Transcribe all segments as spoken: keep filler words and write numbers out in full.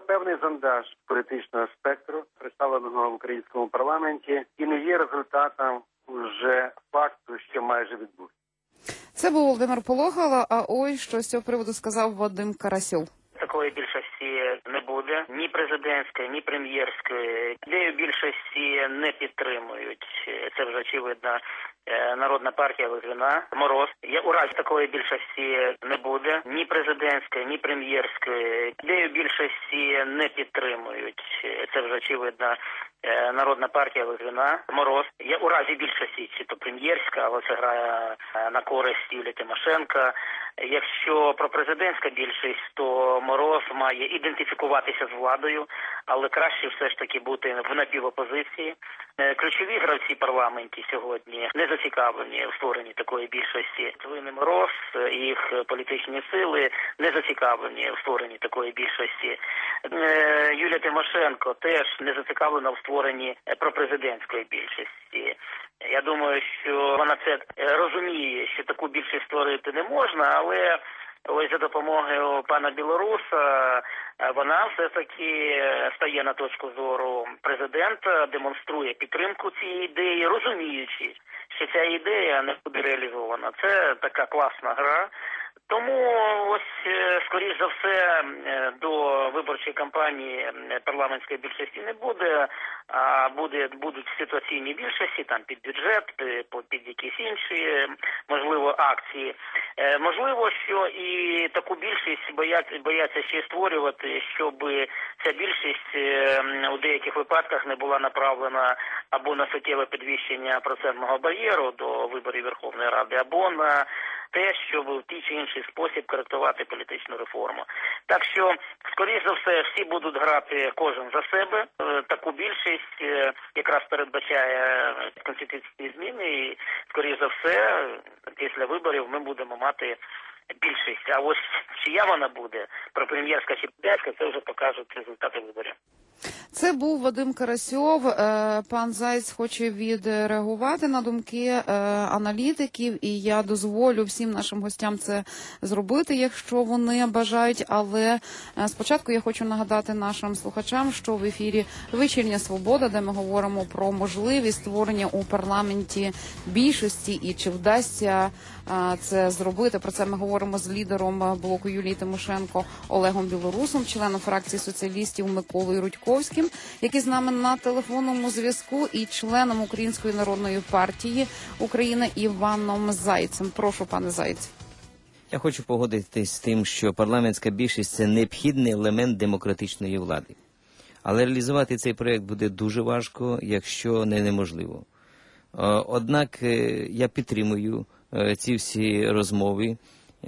певний зондаж політичного спектру, представленого в українському парламенті, і не є результатом вже факту, що майже відбувся. Це був Володимир Полохало, а ось що з цього приводу сказав Вадим Карасьов. Такої більшості не буде, ні президентської, ні прем'єрської. Ідею більшості не підтримують. Це вже очевидно. Народна партія Литвина, Мороз. Я у разі такої більшості не буде, ні президентської, ні прем'єрської. Ідею більшості не підтримують. Це вже очевидно. Народна партія Литвина, Мороз. Я у разі більшості, чи то прем'єрська, але це грає на користь Юлії Тимошенко. Якщо про президентська більшість, то Мороз має ідентифікуватися з владою, але краще все ж таки бути в напівопозиції. Ключові гравці в парламенті сьогодні не зацікавлені в створенні такої більшості. Литвин і Мороз, їх політичні сили не зацікавлені в створенні такої більшості. Юлія Тимошенко теж не зацікавлена в створенні пропрезидентської більшості. Я думаю, що вона це розуміє, що таку більшість створити не можна, але ось за допомогою пана Білоруса вона все-таки стає на точку зору президента, демонструє підтримку цієї ідеї, розуміючи, що ця ідея не буде реалізована. Це така класна гра. Тому ось, скоріш за все, до виборчої кампанії парламентської більшості не буде, а буде, будуть ситуаційні більшості, там під бюджет, під якісь інші, можливо, акції. Можливо, що і таку більшість бояться, бояться ще створювати, щоб ця більшість у деяких випадках не була направлена або на суттєве підвищення процентного бар'єру до виборів Верховної Ради, або на те, щоб в тій чи інший спосіб коректувати політичну реформу. Так що, скоріш за все, всі будуть грати кожен за себе. Таку більшість якраз передбачає конституційні зміни і, скоріш за все, після виборів ми будемо мати більшість. А ось чия вона буде, про прем'єрська чи п'ятка, це вже покажуть результати виборів. Це був Вадим Карасьов. Пан Заєць хоче відреагувати на думки аналітиків, і я дозволю всім нашим гостям це зробити, якщо вони бажають. Але спочатку я хочу нагадати нашим слухачам, що в ефірі «Вечірня Свобода», де ми говоримо про можливість створення у парламенті більшості і чи вдасться це зробити. Про це ми говоримо з лідером блоку Юлії Тимошенко Олегом Білорусом, членом фракції соціалістів Миколою Рудьковським, який з нами на телефонному зв'язку, і членом Української народної партії України Іваном Зайцем. Прошу, пане Зайць. Я хочу погодитись з тим, що парламентська більшість – це необхідний елемент демократичної влади. Але реалізувати цей проєкт буде дуже важко, якщо не неможливо. Однак я підтримую ці всі розмови,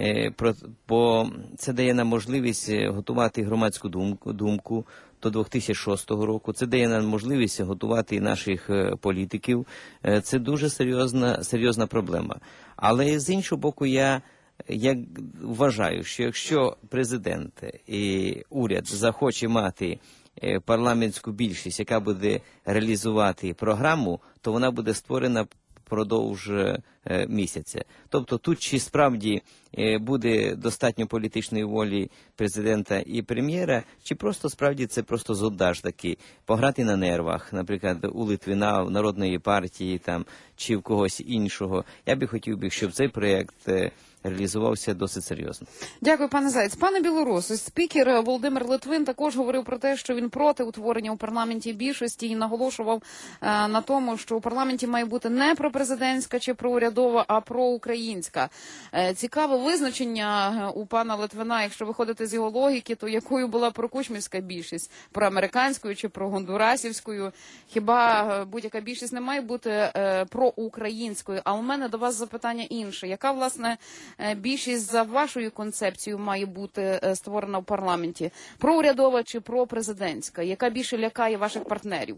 бо це дає нам можливість готувати громадську думку, думку до дві тисячі шостого року. Це дає нам можливість готувати наших політиків. Це дуже серйозна, серйозна проблема. Але з іншого боку, я, я вважаю, що якщо президент і уряд захоче мати парламентську більшість, яка буде реалізувати програму, то вона буде створена впродовж місяця. Тобто тут чи справді буде достатньо політичної волі президента і прем'єра, чи просто справді це просто зондаж такий, пограти на нервах, наприклад, у Литвина, в Народної партії там, чи в когось іншого. Я би хотів, щоб цей проєкт реалізувався досить серйозно. Дякую, пане Заєць. Пане Білорус, спікер Володимир Литвин також говорив про те, що він проти утворення у парламенті більшості і наголошував е, на тому, що у парламенті має бути не пропрезидентська чи проурядова, а проукраїнська. Е, цікаве визначення у пана Литвина, якщо виходити з його логіки, то якою була прокучмівська більшість? Проамериканською чи прогондурасівською? Хіба будь-яка більшість не має бути е, проукраїнською? А у мене до вас запитання інше. Яка, власне, більшість за вашою концепцією має бути створена в парламенті? Проурядова чи пропрезидентська? Яка більше лякає ваших партнерів?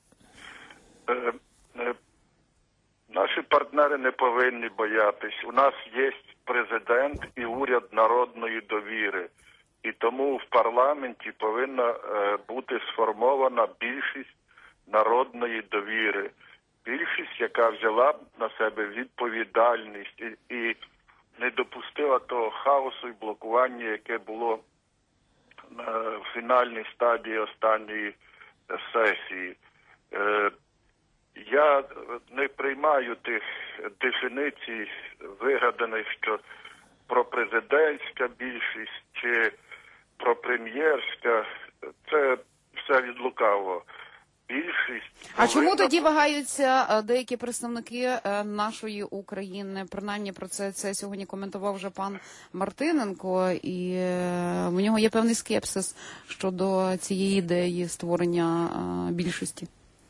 Е, е, наші партнери не повинні боятись. У нас є президент і уряд народної довіри. І тому в парламенті повинна е, бути сформована більшість народної довіри. Більшість, яка взяла на себе відповідальність і, і не допустила того хаосу і блокування, яке було на фінальній стадії останньої сесії. Я не приймаю тих дефініцій, вигаданих, що пропрезидентська більшість чи пропрем'єрська. Це все від лукавого. Більшість. А чому повинна... тоді вагаються деякі представники нашої України? Принаймні про це, це сьогодні коментував вже пан Мартиненко, і в нього є певний скепсис щодо цієї ідеї створення більшості.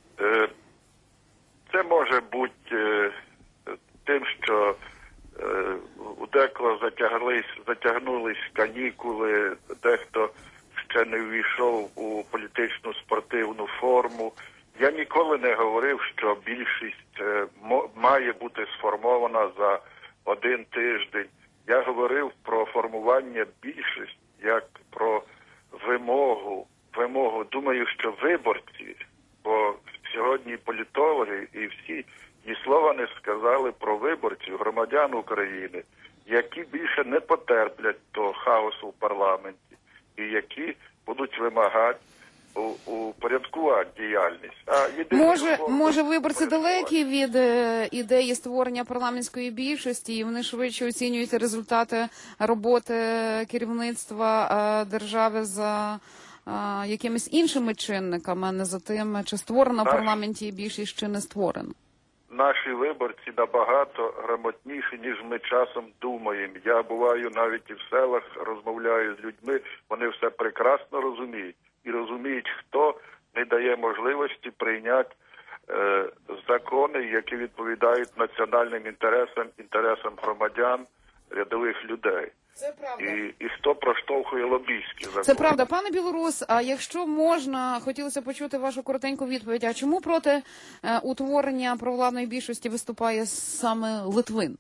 Це може бути тим, що у декого затяглись, затягнулись канікули, дехто ще не ввійшов у політичну спортивну форму. Я ніколи не говорив, що більшість має бути сформована за один тиждень. Я говорив про формування більшості як про вимогу. Вимогу. Думаю, що виборці, бо сьогодні політологи і всі ні слова не сказали про виборців, громадян України, які більше не потерплять того хаосу в парламенті і які будуть вимагати упорядкувати діяльність. А може, може виборці далекі від е, ідеї створення парламентської більшості, і вони швидше оцінюють результати роботи керівництва е, держави за е, якимись іншими чинниками, а не за тим, чи створена в парламенті більшість, чи не створена. Наші виборці набагато грамотніші, ніж ми часом думаємо. Я буваю навіть і в селах, розмовляю з людьми, вони все прекрасно розуміють. І розуміють, хто не дає можливості прийняти е, закони, які відповідають національним інтересам, інтересам громадян, рядових людей. Це правда. І, і хто проштовхує лобійські закони. Це правда. Пане Білорус, а якщо можна, хотілося почути вашу коротеньку відповідь, а чому проти е, утворення провладної більшості виступає саме Литвин?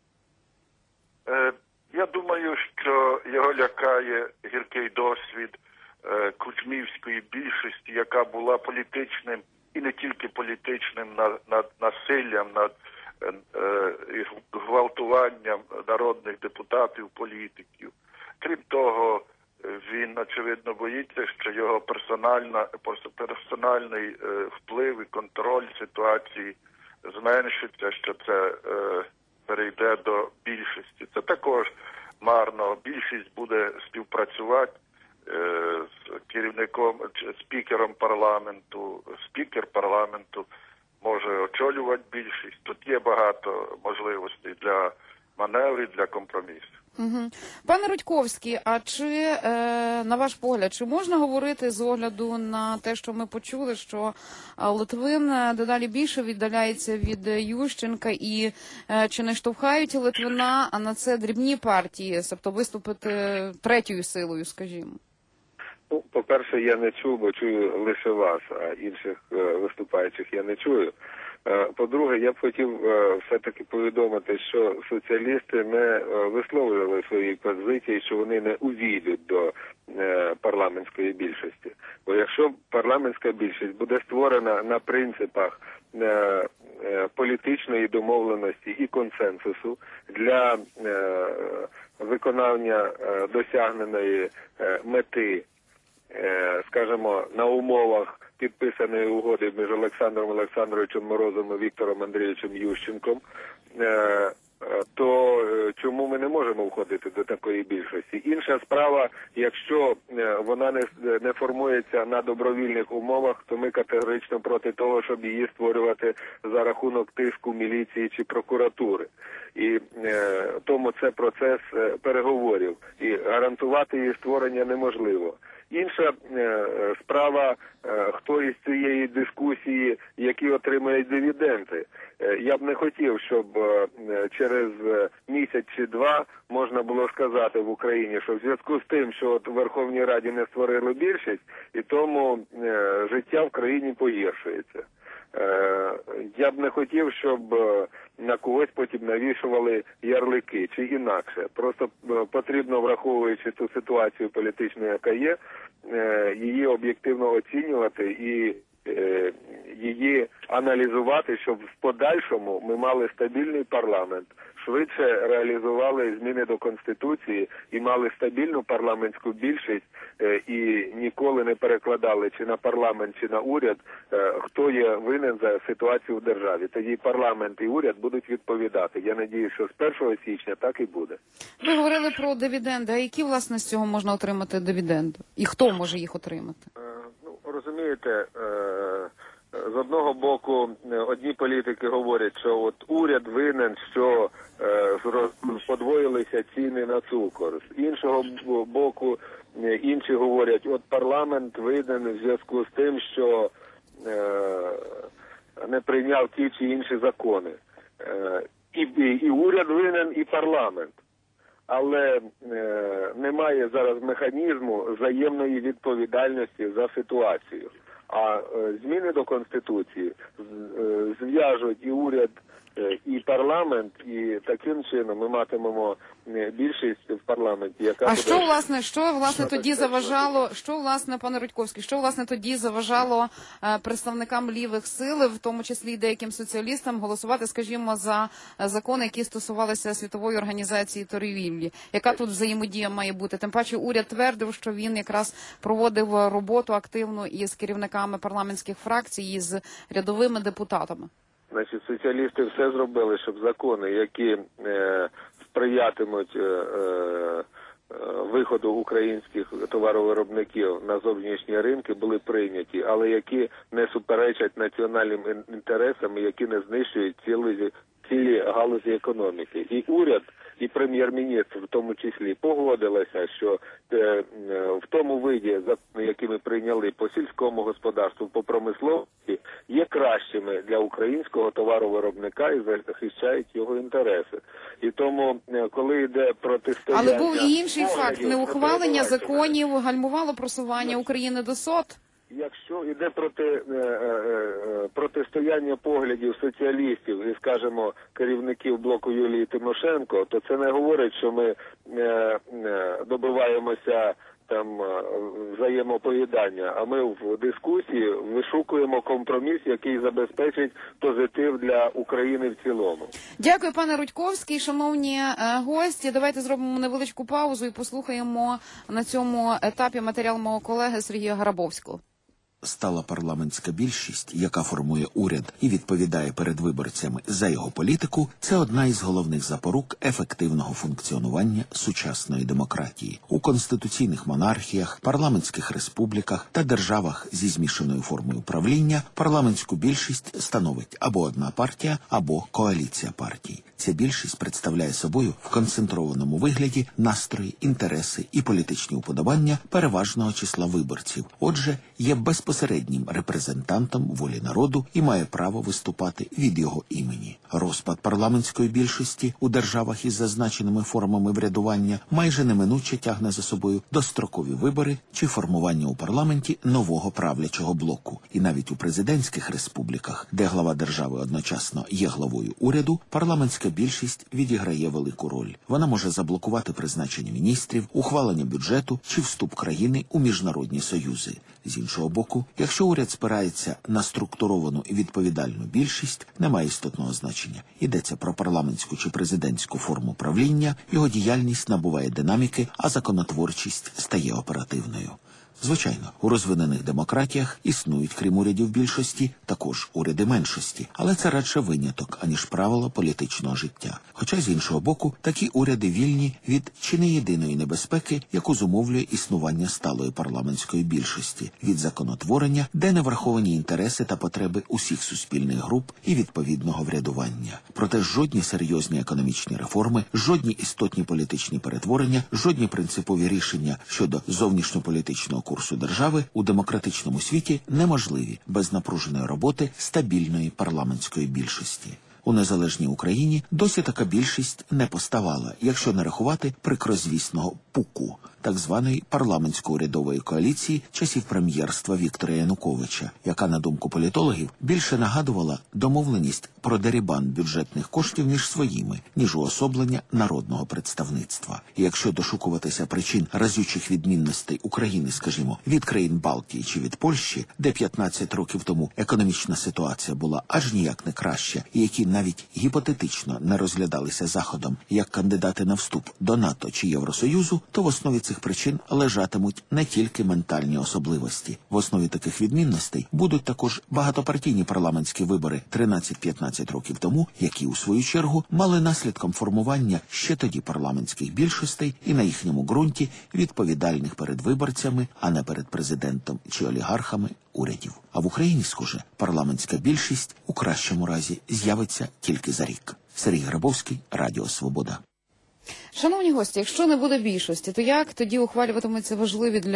Е, я думаю, що його лякає гіркий досвід е, кучмівської більшості, яка була політичним і не тільки політичним над, над насиллям, над е, гвалтуванням народних депутатів, політиків. Крім того, він, очевидно, боїться, що його персональна, персональний е, вплив і контроль ситуації зменшиться, що це е, перейде до більшості. Це також марно. Більшість буде співпрацювати е, з керівником, спікером парламенту. Спікер парламенту може очолювати більшість. Тут є багато можливостей для маневрів, для компромісів. Угу. Пане Рудьковський, а чи, е, на ваш погляд, чи можна говорити з огляду на те, що ми почули, що Литвин дедалі більше віддаляється від Ющенка, і е, чи не штовхають Литвина, а на це дрібні партії, тобто виступити третьою силою, скажімо? Ну, по-перше, я не чув, бо чую лише вас, а інших е, виступаючих я не чую. По-друге, я б хотів все-таки повідомити, що соціалісти не висловлювали свої позиції, що вони не увійдуть до парламентської більшості. Бо якщо парламентська більшість буде створена на принципах політичної домовленості і консенсусу для виконання досягненої мети, скажімо, на умовах підписаної угоди між Олександром Олександровичем Морозом і Віктором Андрійовичем Ющенком, то чому ми не можемо входити до такої більшості? Інша справа, якщо вона не, не формується на добровільних умовах, то ми категорично проти того, щоб її створювати за рахунок тиску міліції чи прокуратури. І е, тому це процес переговорів. І гарантувати її створення неможливо. Інша е, справа, е, хто із цієї дискусії, які отримають дивіденди. Е, я б не хотів, щоб е, через місяць чи два можна було сказати в Україні, що в зв'язку з тим, що от в Верховній Раді не створили більшість, і тому е, життя в країні погіршується. Е, я б не хотів, щоб е, на когось потім навішували ярлики чи інакше. Просто е, потрібно, враховуючи ту ситуацію політичну, яка є, е, її об'єктивно оцінювати і е, її аналізувати. фіналізувати, щоб в подальшому ми мали стабільний парламент, швидше реалізували зміни до Конституції і мали стабільну парламентську більшість і ніколи не перекладали чи на парламент, чи на уряд, хто є винен за ситуацію в державі. Тоді парламент і уряд будуть відповідати. Я надіюся, що з першого січня так і буде. Ви говорили про дивіденди. А які, власне, з цього можна отримати дивіденди? І хто може їх отримати? Ну, розумієте, з одного боку, одні політики говорять, що от уряд винен, що е, подвоїлися ціни на цукор. З іншого боку, інші говорять, от парламент винен в зв'язку з тим, що е, не прийняв ті чи інші закони. Е, і, і, і уряд винен, і парламент. Але е, немає зараз механізму взаємної відповідальності за ситуацію. А е, зміни до Конституції е, зв'яжуть і уряд, е, і парламент, і таким чином ми матимемо більшість в парламенті, яка А буде... що, власне, що, власне, тоді заважало, що, власне, пане Рудьковський, що, власне, тоді заважало е, представникам лівих сил, в тому числі і деяким соціалістам, голосувати, скажімо, за закони, які стосувалися Світової організації торгівлі? Яка тут взаємодія має бути? Тим паче уряд твердив, що він якраз проводив роботу активну із керівниками парламентських фракцій, і з рядовими депутатами. Значить, соціалісти все зробили, щоб закони, які е, сприятимуть е, е, виходу українських товаровиробників на зовнішні ринки, були прийняті, але які не суперечать національним інтересам, які не знищують цілі, цілі галузі економіки. І уряд, і прем'єр-міністр в тому числі погодилися, що е, в тому виді, які ми прийняли по сільському господарству, по промисловості, є кращими для українського товаровиробника і захищають його інтереси. І тому, коли йде протистояння... Але був і інший факт. Неухвалення законів гальмувало просування України до СОТ. Якщо йде проти, е, е, протистояння поглядів соціалістів і, скажімо, керівників блоку Юлії Тимошенко, то це не говорить, що ми е, е, добиваємося там взаємопоїдання, а ми в дискусії вишукуємо компроміс, який забезпечить позитив для України в цілому. Дякую, пане Рудьковський. Шановні гості, давайте зробимо невеличку паузу і послухаємо на цьому етапі матеріал мого колеги Сергія Грабовського. Стала парламентська більшість, яка формує уряд і відповідає перед виборцями за його політику, це одна із головних запорук ефективного функціонування сучасної демократії. У конституційних монархіях, парламентських республіках та державах зі змішаною формою правління парламентську більшість становить або одна партія, або коаліція партій. Ця більшість представляє собою в концентрованому вигляді настрої, інтереси і політичні уподобання переважного числа виборців. Отже, є безпосереднім репрезентантом волі народу і має право виступати від його імені. Розпад парламентської більшості у державах із зазначеними формами врядування майже неминуче тягне за собою дострокові вибори чи формування у парламенті нового правлячого блоку. І навіть у президентських республіках, де глава держави одночасно є главою уряду, парламентська більшість відіграє велику роль. Вона може заблокувати призначення міністрів, ухвалення бюджету чи вступ країни у міжнародні союзи. З іншого боку, якщо уряд спирається на структуровану і відповідальну більшість, немає істотного значення. Йдеться про парламентську чи президентську форму правління, його діяльність набуває динаміки, а законотворчість стає оперативною. Звичайно, у розвинених демократіях існують, крім урядів більшості, також уряди меншості, але це радше виняток, аніж правило політичного життя. Хоча, з іншого боку, такі уряди вільні від чи не єдиної небезпеки, яку зумовлює існування сталої парламентської більшості, від законотворення, де не враховані інтереси та потреби усіх суспільних груп і відповідного врядування. Проте жодні серйозні економічні реформи, жодні істотні політичні перетворення, жодні принципові рішення щодо зовнішньополітичного курсу держави у демократичному світі неможливі без напруженої роботи стабільної парламентської більшості. У незалежній Україні досі така більшість не поставала, якщо не рахувати прикрозвісного пуку. так званої парламентсько-урядової коаліції часів прем'єрства Віктора Януковича, яка, на думку політологів, більше нагадувала домовленість про дерибан бюджетних коштів між своїми, ніж уособлення народного представництва. І якщо дошукуватися причин разючих відмінностей України, скажімо, від країн Балтії чи від Польщі, де п'ятнадцять років тому економічна ситуація була аж ніяк не краща, і які навіть гіпотетично не розглядалися Заходом як кандидати на вступ до НАТО чи Євросоюзу, то в основі цих причин лежатимуть не тільки ментальні особливості. В основі таких відмінностей будуть також багатопартійні парламентські вибори тринадцять-п'ятнадцять років тому, які, у свою чергу, мали наслідком формування ще тоді парламентських більшостей і на їхньому ґрунті відповідальних перед виборцями, а не перед президентом чи олігархами урядів. А в Україні, схоже, парламентська більшість у кращому разі з'явиться тільки за рік. Сергій Грабовський, Радіо Свобода. Шановні гості, якщо не буде більшості, то як тоді ухвалюватимуться важливі для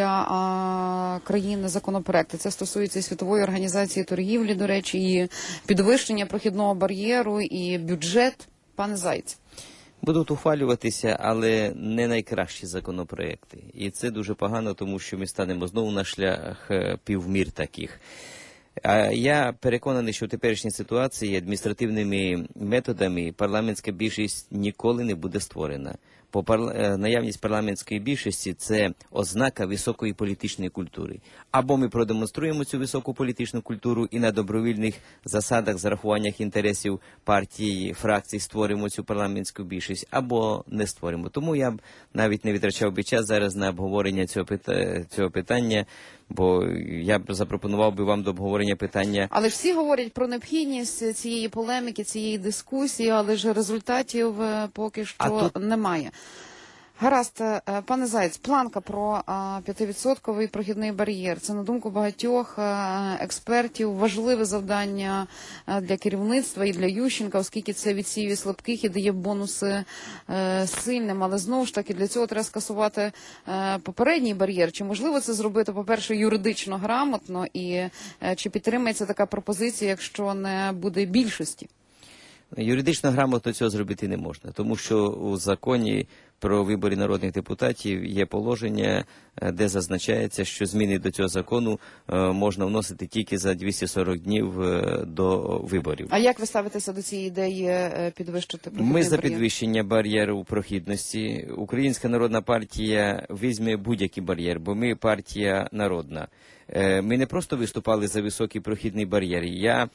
а, країни законопроекти? Це стосується і Світової організації торгівлі, до речі, і підвищення прохідного бар'єру, і бюджет. Пане Зайць. Будуть ухвалюватися, але не найкращі законопроекти. І це дуже погано, тому що ми станемо знову на шлях півмір таких. А я переконаний, що в теперішній ситуації адміністративними методами парламентська більшість ніколи не буде створена. Бо парла... наявність парламентської більшості – це ознака високої політичної культури. Або ми продемонструємо цю високу політичну культуру і на добровільних засадах, зарахуваннях інтересів партії, фракцій створимо цю парламентську більшість, або не створимо. Тому я б навіть не витрачав би час зараз на обговорення цього, пита... цього питання, бо я б запропонував би вам до обговорення питання. Але ж всі говорять про необхідність цієї полеміки, цієї дискусії, але ж результатів поки що тут... немає. Гаразд, пане Зайць, планка про п'ятивідсотковий прохідний бар'єр. Це, на думку багатьох експертів, важливе завдання для керівництва і для Ющенка, оскільки це відсіює слабких і дає бонуси сильним. Але знову ж таки для цього треба скасувати попередній бар'єр. Чи можливо це зробити, по-перше, юридично грамотно, і чи підтримається така пропозиція, якщо не буде більшості? Юридично грамотно цього зробити не можна, тому що у законі про вибори народних депутатів є положення, де зазначається, що зміни до цього закону можна вносити тільки за двісті сорок днів до виборів. А як ви ставитеся до цієї ідеї підвищити прохідний бар'єр? Ми за бар'єр? підвищення бар'єру прохідності. Українська народна партія візьме будь-який бар'єр, бо ми партія народна. Ми не просто виступали за високий прохідний бар'єр. Я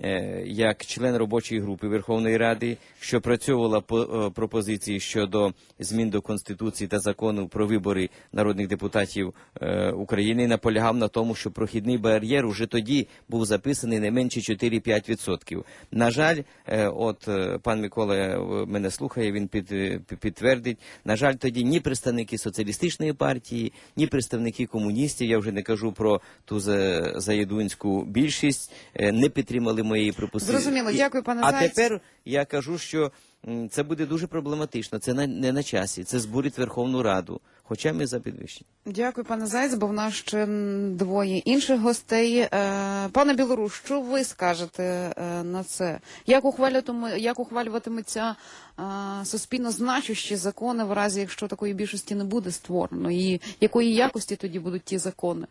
як член робочої групи Верховної Ради, що працювала по пропозиції щодо змін до Конституції та закону про вибори народних депутатів України, наполягав на тому, що прохідний бар'єр уже тоді був записаний не менше чотири-п'ять відсотків. На жаль, от пан Микола мене слухає, він під, підтвердить, на жаль, тоді ні представники соціалістичної партії, ні представники комуністів, я вже не кажу про ту заєдунську більшість, не підтримали моєї пропозиції. Зрозуміло, дякую, пане А Зайць. тепер я кажу, що це буде дуже проблематично, це не на часі, це збурить Верховну Раду, хоча ми за підвищення. Дякую, пане Зайць, бо в нас ще двоє інших гостей. Пане Білоруш, що ви скажете на це? Як ухвалюватиме, як ухвалюватимуться суспільно значущі закони в разі, якщо такої більшості не буде створено? І якої якості тоді будуть ті закони?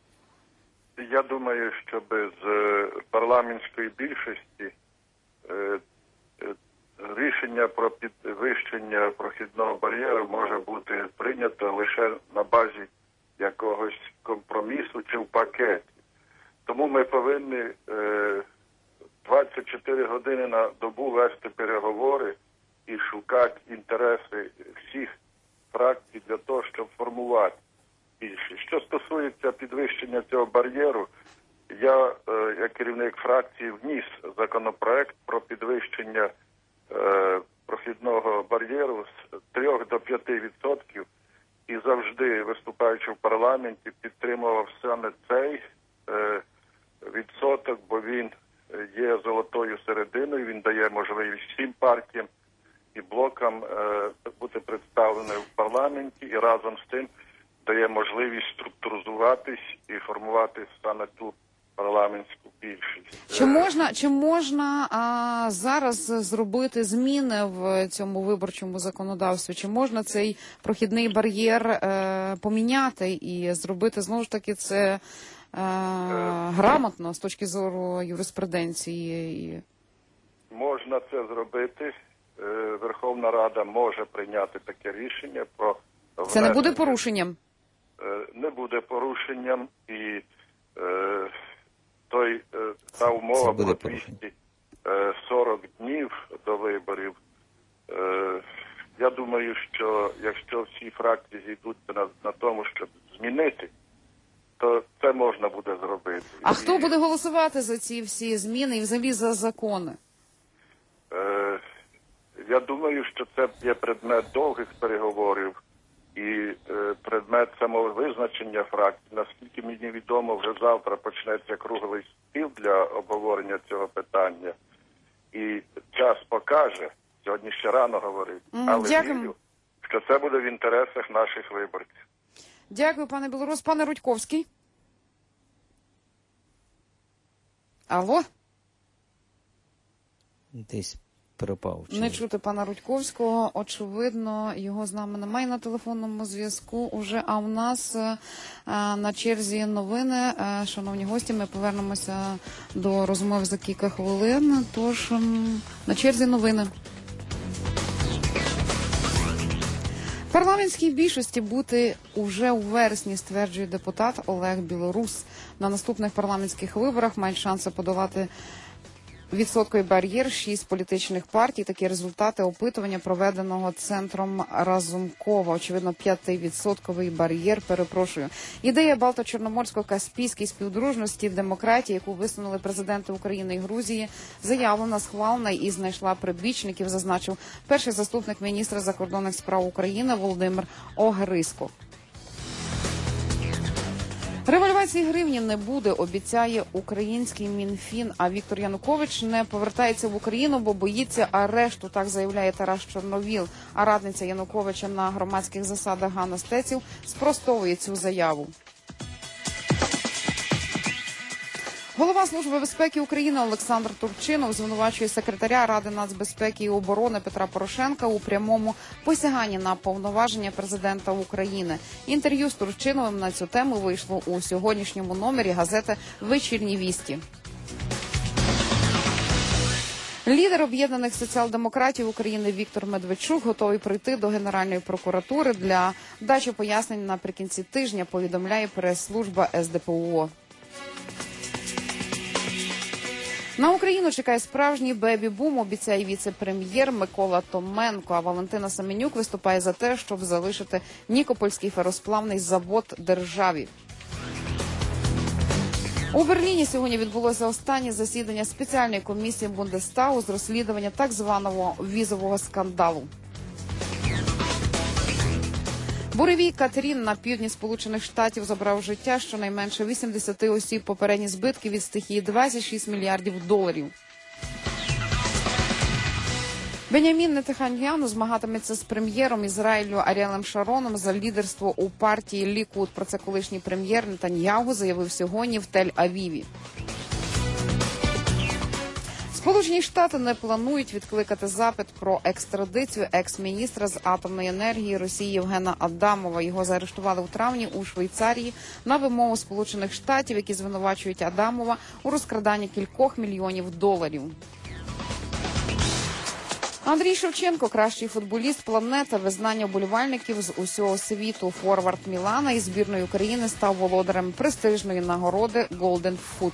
Я думаю, що без парламентської більшості рішення про підвищення прохідного бар'єру може бути прийнято лише на базі якогось компромісу чи в пакеті. Тому ми повинні двадцять чотири години на добу вести переговори і шукати інтереси всіх фракцій для того, щоб формувати більшість. Що стосується підвищення цього бар'єру, я, як керівник фракції, вніс законопроект про підвищення е, прохідного бар'єру з трьох до п'яти відсотків і завжди, виступаючи в парламенті, підтримував саме цей е, відсоток, бо він є золотою серединою, він дає можливість всім партіям і блокам е, бути представленим в парламенті і разом з тим дає можливість структуризуватись і формувати саме ту парламентську більшість. Чи можна, чи можна а, зараз зробити зміни в цьому виборчому законодавстві? Чи можна цей прохідний бар'єр е, поміняти і зробити, знову ж таки, це е, грамотно з точки зору юриспруденції? Можна це зробити. Верховна Рада може прийняти таке рішення про внесення. Це не буде порушенням? Не буде порушенням, і е, той, е, та умова про двісті сорок днів до виборів. Е, я думаю, що якщо всі фракції зійдуться на, на тому, щоб змінити, то це можна буде зробити. А і, хто буде голосувати за ці всі зміни і взагалі за закони? Е, я думаю, що це є предмет довгих переговорів і е, предмет самовизначення фракцій. Наскільки мені відомо, вже завтра почнеться круглий стіл для обговорення цього питання. І час покаже, сьогодні ще рано говорити, Mm, але дякую. вірю, що це буде в інтересах наших виборців. Дякую, пане Білорус. Пане Рудьковський. Алло? Десь пропав. Чи... Не чути пана Рудьковського. Очевидно, його з нами немає на телефонному зв'язку уже. А у нас е, на черзі новини. Е, шановні гості, ми повернемося до розмов за кілька хвилин. Тож м, на черзі новини. Парламентській більшості бути уже у вересні, стверджує депутат Олег Білорус. На наступних парламентських виборах мають шанси подолати відсотковий бар'єр шість політичних партій. Такі результати опитування, проведеного центром Разумкова. Очевидно, п'ятивідсотковий бар'єр, перепрошую. Ідея Балто-Чорноморсько-Каспійської співдружності в демократії, яку висунули президенти України і Грузії, заявлена, схвалена і знайшла прибічників, зазначив перший заступник міністра закордонних справ України Володимир Огрисько. Револьвації гривні не буде, обіцяє український Мінфін. А Віктор Янукович не повертається в Україну, бо боїться арешту, так заявляє Тарас Чорновіл. А радниця Януковича на громадських засадах Ганна Стеців спростовує цю заяву. Голова Служби безпеки України Олександр Турчинов звинувачує секретаря Ради нацбезпеки і оборони Петра Порошенка у прямому посяганні на повноваження президента України. Інтерв'ю з Турчиновим на цю тему вийшло у сьогоднішньому номері газети «Вечірні вісті». Лідер об'єднаних соціал-демократів України Віктор Медведчук готовий прийти до Генеральної прокуратури для дачі пояснень наприкінці тижня, повідомляє прес-служба ес де пе о. На Україну чекає справжній бебі-бум, обіцяє віце-прем'єр Микола Томенко. А Валентина Семенюк виступає за те, щоб залишити Нікопольський феросплавний завод державі. У Берліні сьогодні відбулося останнє засідання спеціальної комісії Бундестагу з розслідування так званого візового скандалу. Буревій Катрін на півдні Сполучених Штатів забрав життя щонайменше вісімдесят осіб. Попередні збитки від стихії двадцять шість мільярдів доларів. Бенямін Нетаньяху змагатиметься з прем'єром Ізраїлю Аріелем Шароном за лідерство у партії Лікуд. Про це колишній прем'єр Нетаньяху заявив сьогодні в Тель-Авіві. Сполучені Штати не планують відкликати запит про екстрадицію екс-міністра з атомної енергії Росії Євгена Адамова. Його заарештували у травні у Швейцарії на вимогу Сполучених Штатів, які звинувачують Адамова у розкраданні кількох мільйонів доларів. Андрій Шевченко – кращий футболіст планети, визнання вболівальників з усього світу. Форвард Мілана із збірної України став володарем престижної нагороди «Голден Фут».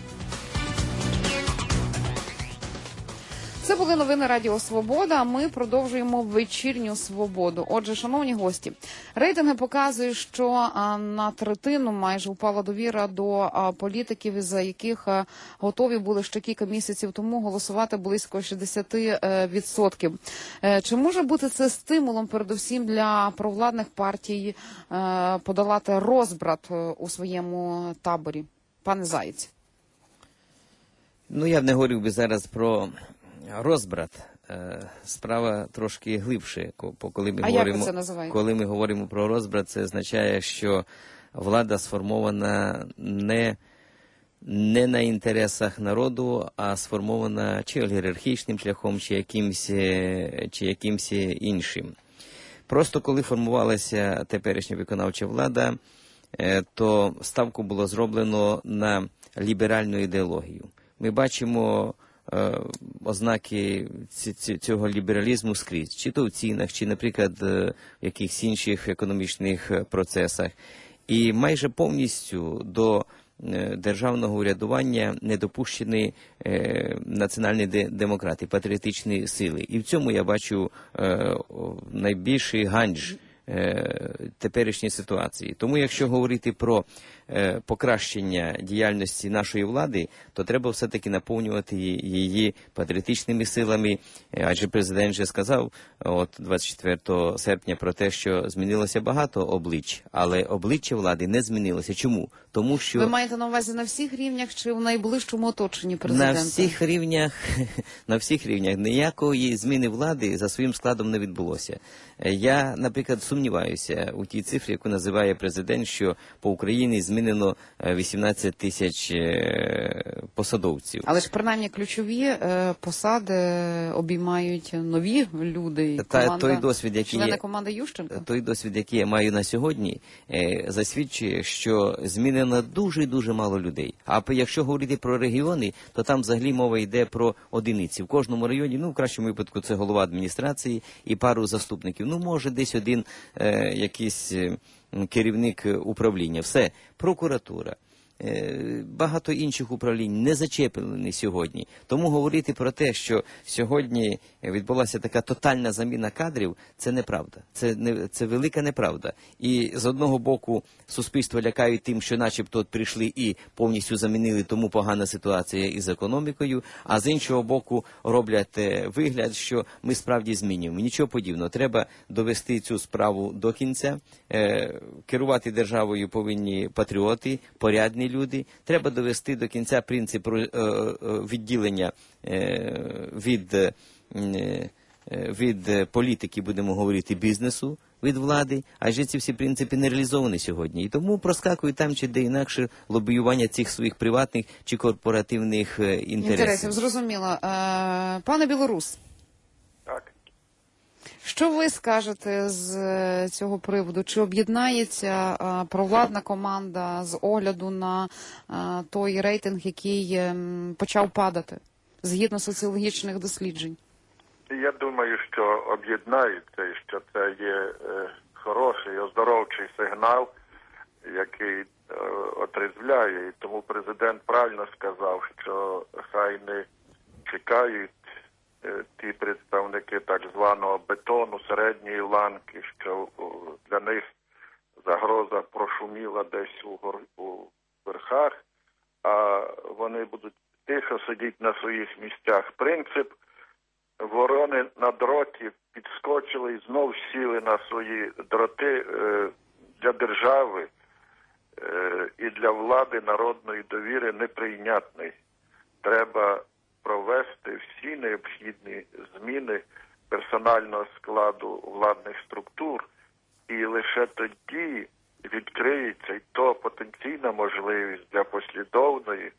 Це були новини Радіо Свобода, а ми продовжуємо вечірню свободу. Отже, шановні гості, рейтинги показують, що на третину майже упала довіра до політиків, за яких готові були ще кілька місяців тому голосувати близько шістдесят відсотків. Чи може бути це стимулом передусім для провладних партій подолати розбрат у своєму таборі? Пане Заєць. Ну, я б не говорив би зараз про розбрат. Справа трошки глибше. Коли ми а говоримо, як ви це називаєте? Коли ми говоримо про розбрат, це означає, що влада сформована не не на інтересах народу, а сформована чи олігархічним шляхом, чи якимсь, чи якимсь іншим. Просто коли формувалася теперішня виконавча влада, то ставку було зроблено на ліберальну ідеологію. Ми бачимо е, ознаки цього лібералізму скрізь, чи то в цінах, чи, наприклад, в якихось інших економічних процесах. І майже повністю до е, державного урядування не допущені е, національні демократи, патріотичні сили. І в цьому я бачу е, найбільший ганьб теперішньої ситуації. Тому якщо говорити про е, покращення діяльності нашої влади, то треба все-таки наповнювати її патріотичними силами, адже президент вже сказав от двадцять четвертого серпня про те, що змінилося багато облич, але обличчя влади не змінилося. Чому? Тому що... Ви маєте на увазі на всіх рівнях чи в найближчому оточенні президента? На всіх рівнях, на всіх рівнях ніякої зміни влади за своїм складом не відбулося. Я, наприклад, сумніваюся у тій цифрі, яку називає президент, що по Україні змінено вісімнадцять тисяч посадовців. Але ж принаймні ключові е, посади обіймають нові люди. Та команда, той досвід, який члени є, команди Ющенка. той досвід, який я маю на сьогодні, е, засвідчує, що змінено дуже дуже мало людей. А якщо говорити про регіони, то там взагалі мова йде про одиниці. В кожному районі, ну в кращому випадку, це голова адміністрації і пару заступників. Ну, може, десь один е, якийсь е, керівник управління. Все. Прокуратура. Е, багато інших управлінь не зачеплені сьогодні. Тому говорити про те, що сьогодні відбулася така тотальна заміна кадрів, це неправда. Це, не, це велика неправда. І з одного боку суспільство лякають тим, що начебто прийшли і повністю замінили, тому погана ситуація із економікою, а з іншого боку роблять вигляд, що ми справді змінюємо. Нічого подібного. Треба довести цю справу до кінця. Е, керувати державою повинні патріоти, порядні люди. Треба довести до кінця принцип е, е, відділення е, від, е, від політики, будемо говорити, бізнесу, від влади, адже ці всі принципи не реалізовані сьогодні. І тому проскакують там чи де інакше лобіювання цих своїх приватних чи корпоративних інтересів. Інтересів, зрозуміло. Е, пане Білорус. Так. Що ви скажете з цього приводу? Чи об'єднається а, провладна команда з огляду на а, той рейтинг, який ем, почав падати, згідно соціологічних досліджень? Я думаю, що об'єднаються і що це є е, хороший, оздоровчий сигнал, який е, отрезвляє. І тому президент правильно сказав, що хай не чекають ті представники так званого бетону, середньої ланки, що для них загроза прошуміла десь у, гор... у верхах, а вони будуть тихо сидіти на своїх місцях. Принцип ворони на дроті підскочили і знов сіли на свої дроти. Для держави і для влади народної довіри неприйнятний. Треба провести всі необхідні зміни персонального складу владних структур, і лише тоді відкриється і то потенційна можливість для послідовної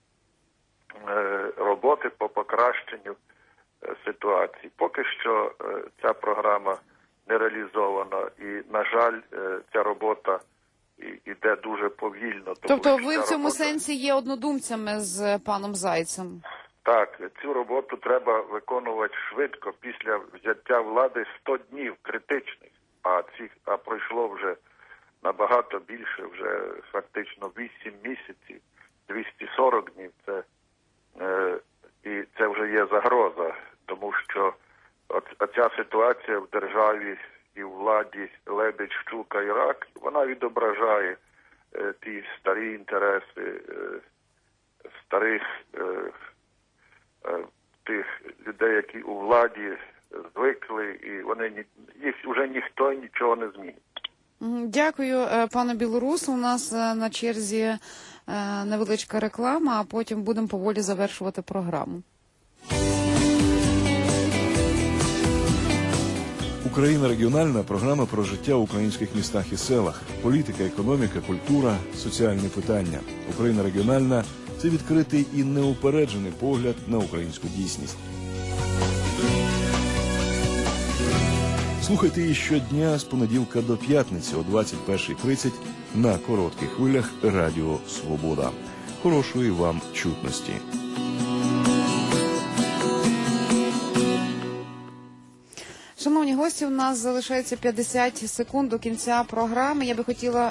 е, роботи по покращенню е, ситуації. Поки що е, ця програма не реалізована і, на жаль, е, ця робота йде дуже повільно. Тобто ви в цьому робота... сенсі є однодумцями з паном Зайцем? Так, цю роботу треба виконувати швидко. Після взяття влади сто днів критичних, а цих а пройшло вже набагато більше, вже фактично вісім місяців, двісті сорок днів. Це е, і це вже є загроза, тому що от, оця ситуація в державі і в владі лебедь, щука і рак, вона відображає е, ті старі інтереси е, старих е, тих людей, які у владі звикли, і вони їх вже ніхто нічого не змінить. Дякую, пане Білорус. У нас на черзі невеличка реклама, а потім будемо поволі завершувати програму. Україна регіональна – програма про життя в українських містах і селах, політика, економіка, культура, соціальні питання. Україна регіональна – це відкритий і неупереджений погляд на українську дійсність. Слухайте її щодня з понеділка до п'ятниці о двадцять перша тридцять на коротких хвилях Радіо Свобода. Хорошої вам чутності. Шановні гості, у нас залишається п'ятдесят секунд до кінця програми. Я би хотіла